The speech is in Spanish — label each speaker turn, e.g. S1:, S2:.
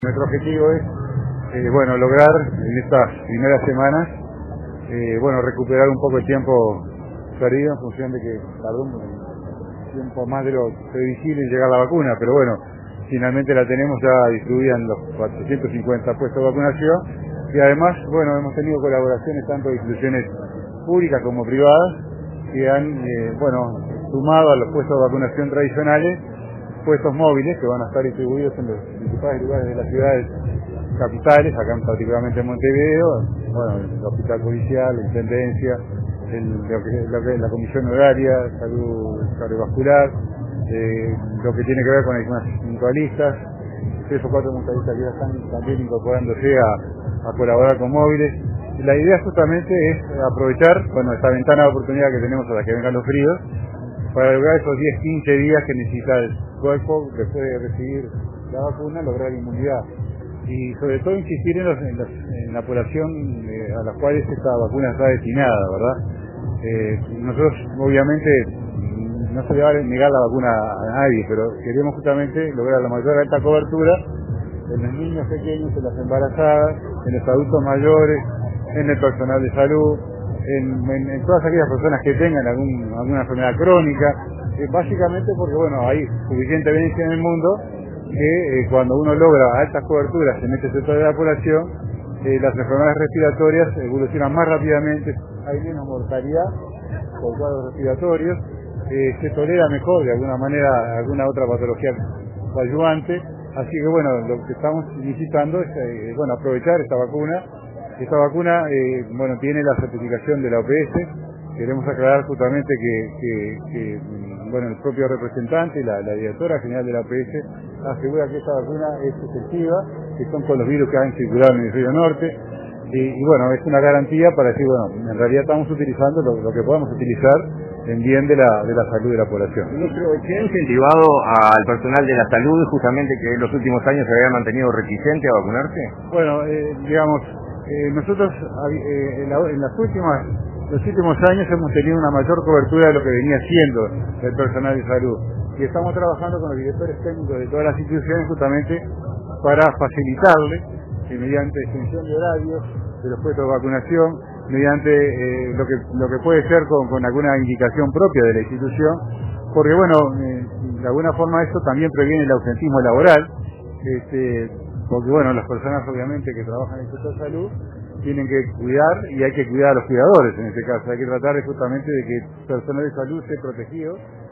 S1: Nuestro objetivo es lograr en estas primeras semanas recuperar un poco el tiempo perdido en función de que tardó un tiempo más de lo previsible en llegar la vacuna, pero bueno, finalmente la tenemos ya distribuida en los 450 puestos de vacunación y además, hemos tenido colaboraciones tanto de instituciones públicas como privadas que han sumado a los puestos de vacunación tradicionales puestos móviles que van a estar distribuidos en los principales lugares de las ciudades capitales, acá particularmente en Montevideo, el Hospital Policial, la Intendencia, la Comisión Horaria, Salud Cardiovascular, lo que tiene que ver con algunas mutualistas, 3 o 4 mutualistas que ya están también incorporándose a colaborar con móviles. La idea justamente es aprovechar esta ventana de oportunidad que tenemos hasta que vengan los fríos, para lograr esos 10-15 días que necesita el cuerpo después de recibir la vacuna, lograr inmunidad. Y sobre todo insistir en la población a la cual esta vacuna está destinada, ¿verdad? Nosotros obviamente no se le va a negar la vacuna a nadie, pero queremos justamente lograr la mayor alta cobertura en los niños pequeños, en las embarazadas, en los adultos mayores, en el personal de salud, en todas aquellas personas que tengan alguna enfermedad crónica, básicamente porque hay suficiente evidencia en el mundo que cuando uno logra altas coberturas en este sector de la población, las enfermedades respiratorias evolucionan más rápidamente, hay menos mortalidad por cuadros respiratorios, se tolera mejor de alguna manera alguna otra patología coadyuvante, así que lo que estamos necesitando es aprovechar esta vacuna. Esta vacuna tiene la certificación de la OPS. Queremos aclarar justamente que el propio representante, la directora general de la OPS, asegura que esta vacuna es efectiva, que son con los virus que han circulado en el hemisferio norte, es una garantía para decir, en realidad estamos utilizando lo que podemos utilizar en bien de la salud de la población.
S2: Ministro, ¿se ha incentivado al personal de la salud justamente que en los últimos años se había mantenido reticente a vacunarse?
S1: Nosotros en los últimos años hemos tenido una mayor cobertura de lo que venía siendo el personal de salud y estamos trabajando con los directores técnicos de todas las instituciones justamente para facilitarle mediante extensión de horarios de los puestos de vacunación, mediante lo que puede ser con alguna indicación propia de la institución, porque de alguna forma esto también previene el ausentismo laboral, porque las personas obviamente que trabajan en el sector salud tienen que cuidar y hay que cuidar a los cuidadores en este caso, hay que tratar justamente de que el personal de salud esté protegido